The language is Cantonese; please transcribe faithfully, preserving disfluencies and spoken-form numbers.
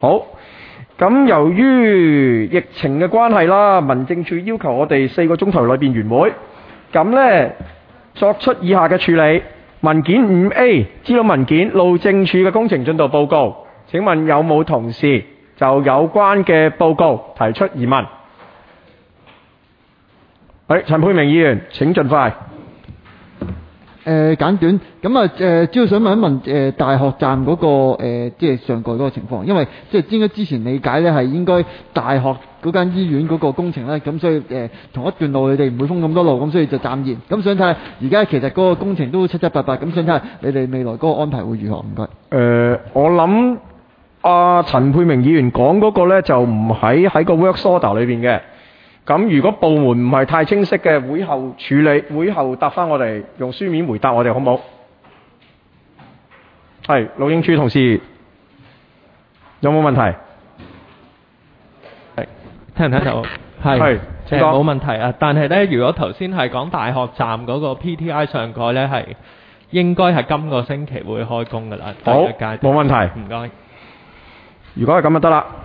好，咁由於疫情嘅關係啦，民政處要求我哋四個鐘頭裏邊完會，咁呢作出以下嘅處理。文件五 A 資料文件路政署嘅工程進度報告，請問有冇同事就有關嘅報告提出疑問？係陳沛明議員，請盡快。 誒、呃、簡短咁啊誒，主要想問一問誒、呃、大學站嗰、那個、呃、即係上蓋嗰個情況，因為即係應該之前理解咧係應該大學嗰間醫院嗰個工程咧，咁所以誒、呃、同一段路你哋唔會封咁多路，咁所以就暫延。咁想睇下而家其實嗰個工程都七七八八，咁想睇下你哋未來嗰個安排會如何？唔該。誒、 呃，我諗阿陳沛明議員講嗰個咧就唔喺喺個 work order 裏邊嘅。咁如果部門唔係太清晰嘅，會後處理，會後答翻我哋，用書面回答我哋好唔好？係，路政處同事有冇問題？ 係，聽唔聽到？係， 係， 即係冇問題啊！但係咧，如果頭先係講大學站嗰個 P T I 上蓋咧，係應該係今個星期會開工㗎啦。 好，冇問題。 唔該。 如果係咁就得啦。